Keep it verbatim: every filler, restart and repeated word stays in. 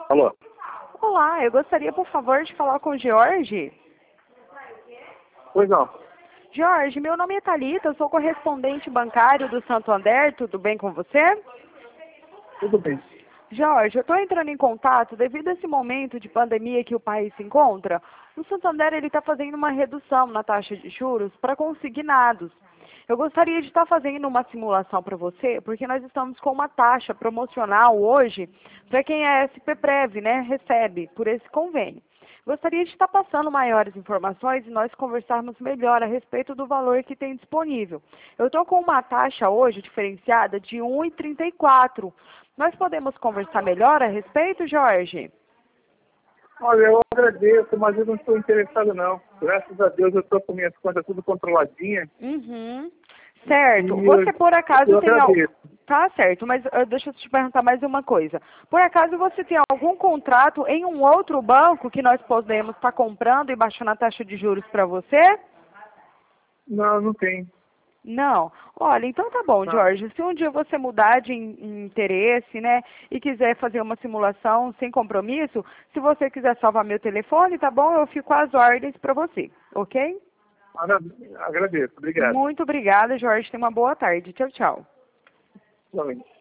Alô? Olá, eu gostaria, por favor, de falar com o Jorge. Pois não. Jorge, meu nome é Thalita, eu sou correspondente bancário do Santander, tudo bem com você? Tudo bem. Jorge, eu estou entrando em contato devido a esse momento de pandemia que o país se encontra. O Santander está fazendo uma redução na taxa de juros para consignados. Eu gostaria de estar fazendo uma simulação para você, porque nós estamos com uma taxa promocional hoje para quem é S P Prev, né, recebe por esse convênio. Gostaria de estar passando maiores informações e nós conversarmos melhor a respeito do valor que tem disponível. Eu estou com uma taxa hoje diferenciada de um vírgula trinta e quatro. Nós podemos conversar melhor a respeito, Jorge? Olha, eu agradeço, mas eu não estou interessado não. Graças a Deus eu estou com minhas contas tudo controladinha. Uhum. Certo. E Você eu, por acaso eu tem algum... agradeço. Tá certo, mas uh, deixa eu te perguntar mais uma coisa. Por acaso você tem algum contrato em um outro banco que nós podemos estar comprando e baixando a taxa de juros para você? Não, não tem. Não. Olha, então tá bom, Não. Jorge. Se um dia você mudar de in- interesse, né, e quiser fazer uma simulação sem compromisso, se você quiser salvar meu telefone, tá bom? Eu fico às ordens para você, ok? Agra- Agradeço, obrigado. Muito obrigada, Jorge. Tenha uma boa tarde. Tchau, tchau. Realmente.